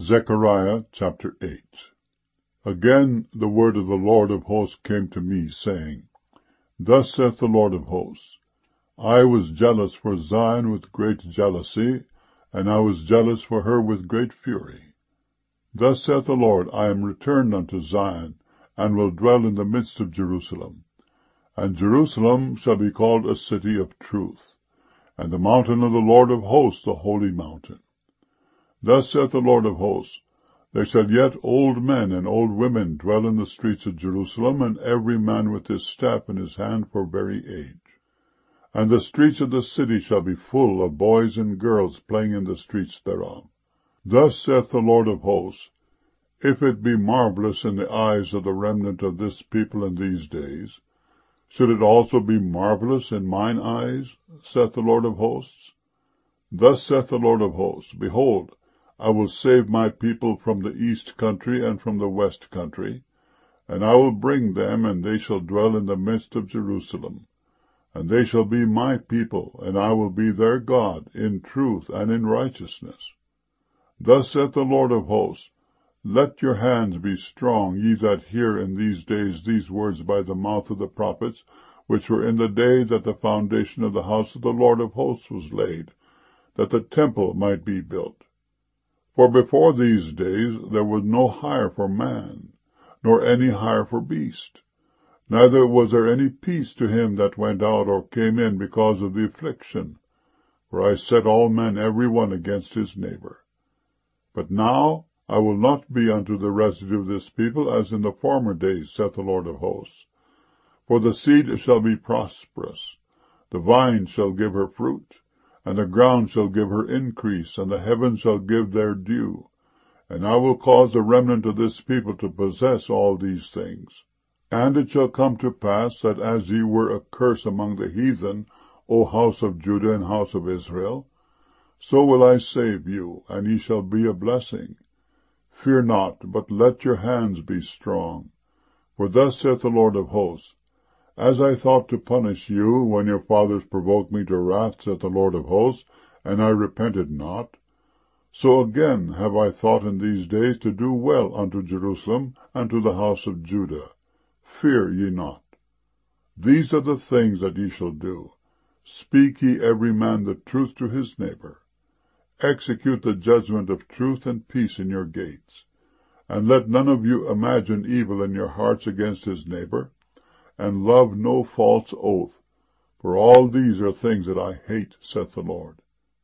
Zechariah chapter 8. Again the word of the Lord of hosts came to me, saying, Thus saith the Lord of hosts, I was jealous for Zion with great jealousy, and I was jealous for her with great fury. Thus saith the Lord, I am returned unto Zion, and will dwell in the midst of Jerusalem. And Jerusalem shall be called a city of truth, and the mountain of the Lord of hosts the holy mountain. Thus saith the Lord of hosts, There shall yet old men and old women dwell in the streets of Jerusalem, and every man with his staff in his hand for very age. And the streets of the city shall be full of boys and girls playing in the streets thereof. Thus saith the Lord of hosts, If it be marvelous in the eyes of the remnant of this people in these days, should it also be marvelous in mine eyes, saith the Lord of hosts? Thus saith the Lord of hosts, Behold, I will save my people from the east country and from the west country, and I will bring them, and they shall dwell in the midst of Jerusalem. And they shall be my people, and I will be their God, in truth and in righteousness. Thus saith the Lord of hosts, Let your hands be strong, ye that hear in these days these words by the mouth of the prophets, which were in the day that the foundation of the house of the Lord of hosts was laid, that the temple might be built. For before these days there was no hire for man, nor any hire for beast. Neither was there any peace to him that went out or came in because of the affliction. For I set all men every one against his neighbor. But now I will not be unto the residue of this people as in the former days, saith the Lord of hosts. For the seed shall be prosperous, the vine shall give her fruit, and the ground shall give her increase, and the heavens shall give their dew. And I will cause the remnant of this people to possess all these things. And it shall come to pass that as ye were a curse among the heathen, O house of Judah and house of Israel, so will I save you, and ye shall be a blessing. Fear not, but let your hands be strong. For thus saith the Lord of hosts, As I thought to punish you when your fathers provoked me to wrath, saith the Lord of hosts, and I repented not, so again have I thought in these days to do well unto Jerusalem and to the house of Judah. Fear ye not. These are the things that ye shall do. Speak ye every man the truth to his neighbor. Execute the judgment of truth and peace in your gates. And let none of you imagine evil in your hearts against his neighbor, and love no false oath, for all these are things that I hate, saith the Lord.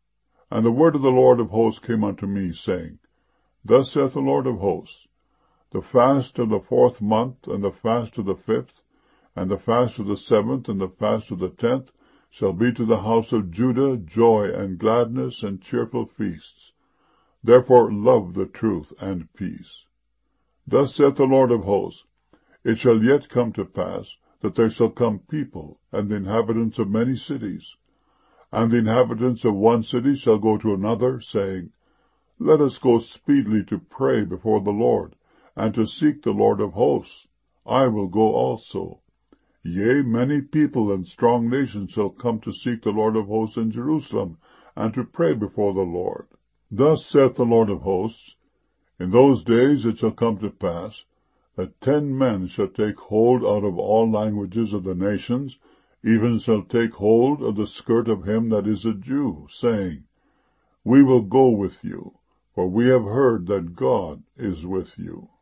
And the word of the Lord of hosts came unto me, saying, Thus saith the Lord of hosts, The fast of the 4th month, and the fast of the 5th, and the fast of the 7th, and the fast of the 10th, shall be to the house of Judah joy and gladness and cheerful feasts. Therefore love the truth and peace. Thus saith the Lord of hosts, It shall yet come to pass, that there shall come people, and the inhabitants of many cities. And the inhabitants of one city shall go to another, saying, Let us go speedily to pray before the Lord, and to seek the Lord of hosts. I will go also. Yea, many people and strong nations shall come to seek the Lord of hosts in Jerusalem, and to pray before the Lord. Thus saith the Lord of hosts, In those days it shall come to pass, that 10 men shall take hold out of all languages of the nations, even shall take hold of the skirt of him that is a Jew, saying, We will go with you, for we have heard that God is with you.